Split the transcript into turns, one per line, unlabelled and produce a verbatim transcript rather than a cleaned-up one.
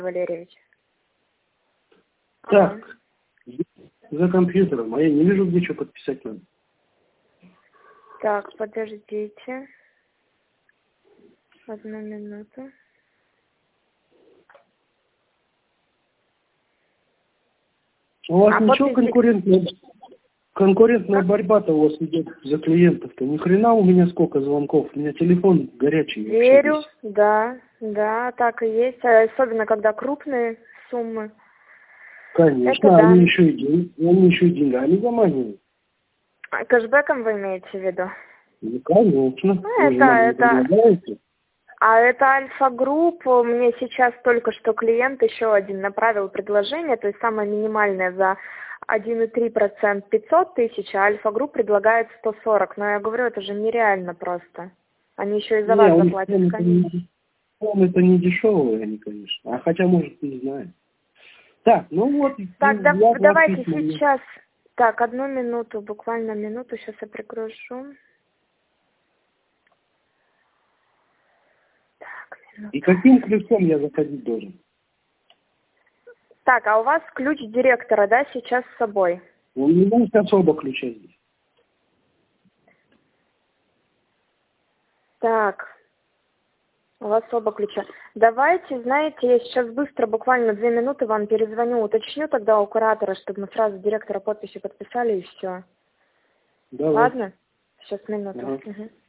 Валерьевич.
Так,
Ага.
за компьютером, а я не вижу, где что подписать надо.
Так, подождите. Одну минуту.
У вас
А
ничего
подпись-
конкурентная, конкурентная борьба-то у вас идет за клиентов-то? Ни хрена у меня сколько звонков, у меня телефон горячий. вообще
Верю,
весь.
да, да, так и есть. А Особенно, когда крупные суммы.
Конечно,
Это да.
они еще и, день- они еще и деньгами заманивают.
А Кэшбэком вы имеете в виду?
Ну, конечно.
Ну,
Вы же
это-
нам не
это-
предлагаете.
А это Альфа-групп. Мне сейчас только что клиент еще один направил предложение, то есть самое минимальное за один и три процента пятьсот тысяч, а Альфа-групп предлагает сто сорок. Но я говорю, это же нереально просто. Они еще и за
Не,
вас
у них
заплатят
цены-то
комиссию.
не- цены-то не дешевые они, конечно. А хотя, может, не знаю. Так, ну вот,
Так,
ну,
да-
я
давайте
двадцать минут.
сейчас. Так, одну минуту, буквально минуту, сейчас я пригружу. Так, минуту.
И каким ключом я заходить должен?
Так, а у вас ключ директора, да, сейчас с собой?
У меня есть особо ключа здесь.
Так, у вас оба ключа. Давайте, знаете, я сейчас быстро, буквально две минуты вам перезвоню, уточню тогда у куратора, чтобы мы сразу директора подписи подписали и все.
Давай.
Ладно? Сейчас минуту.
Ага.
Угу.